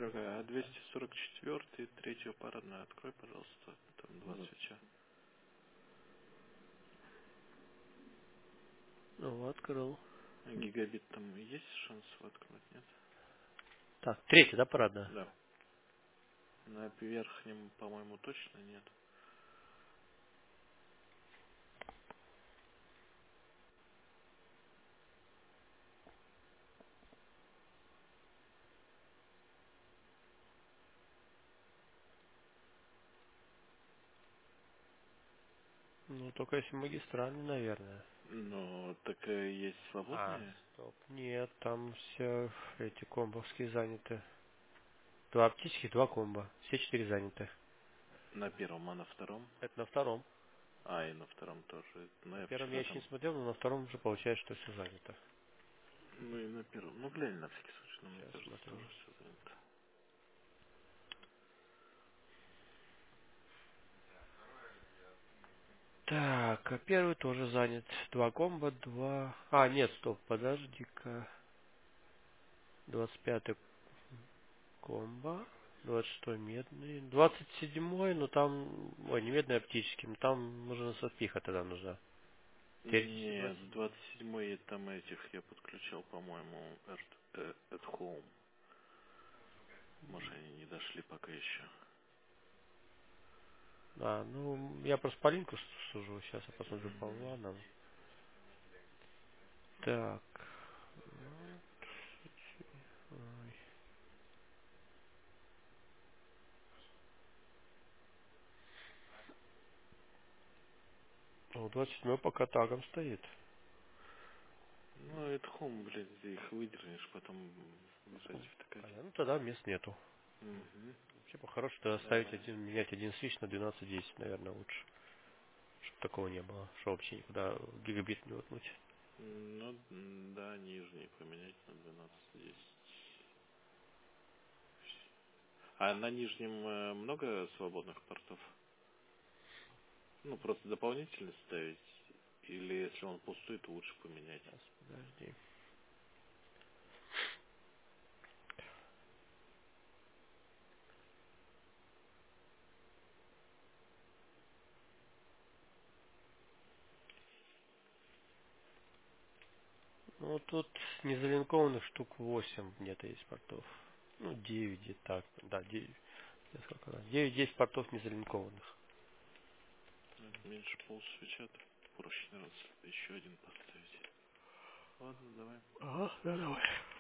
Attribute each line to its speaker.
Speaker 1: дорогая, а 244 третью парадную открой, пожалуйста. Там два свеча.
Speaker 2: Ну, открыл.
Speaker 1: Гигабит там есть шанс открыть, нет?
Speaker 2: Так, третья, да, парадная?
Speaker 1: Да. На верхнем, по-моему, точно нет.
Speaker 2: Ну, только если магистральный, наверное.
Speaker 1: Ну, так есть
Speaker 2: А,
Speaker 1: свободные?
Speaker 2: стоп. Нет, там все эти комбовские заняты. Два оптических, два комбо. Все четыре заняты.
Speaker 1: На первом, а на втором?
Speaker 2: Это на втором.
Speaker 1: А, и на втором тоже. Ну,
Speaker 2: На
Speaker 1: я
Speaker 2: первом я
Speaker 1: вчера
Speaker 2: еще не
Speaker 1: там...
Speaker 2: смотрел, но на втором уже получается, что все занято.
Speaker 1: Ну, и на первом. Ну, глянь на всякий случай, но мне
Speaker 2: Сейчас
Speaker 1: кажется,
Speaker 2: смотрю.
Speaker 1: тоже все занято.
Speaker 2: Так, а первый тоже занят. Два комбо, два... А, нет, стоп, подожди-ка. 25-й комбо. 26-й медный. 27-й, ну там... Ой, не медный, а оптический. Ну там нужна сопиха тогда нужна. Теоретически
Speaker 1: Нет,
Speaker 2: 27-й.
Speaker 1: 27-й там этих я подключал, по-моему, at home. Может, они не дошли пока еще.
Speaker 2: А, ну, я просто по линку сужу. Сейчас я посмотрю по
Speaker 1: Мгм.
Speaker 2: ванам. Так. Ой. Ну, 27-й пока тагом стоит.
Speaker 1: Ну, at home, блядь, ты их выдернешь, потом бежать втыкать.
Speaker 2: Понятно, ну тогда мест нету.
Speaker 1: Угу.
Speaker 2: Вообще по-хорошему тогда ставить
Speaker 1: Давай.
Speaker 2: один, менять один свич на 12-10, наверное, лучше. Чтобы такого не было. Что вообще никуда гигабит не воткнуть.
Speaker 1: Ну, да, нижний поменять на 12-10. А на нижнем много свободных портов? Ну, просто дополнительно ставить? Или если он пустой, то лучше поменять?
Speaker 2: Сейчас, подожди. Ну, тут незалинкованных штук 8 где-то есть портов. Ну, 9 где так. Да, 9. Сколько, да? 9-10 портов незалинкованных.
Speaker 1: Ну, это меньше полсвеча, так проще, наверное, еще один поставить. Ладно, давай.
Speaker 2: Ага, да, давай.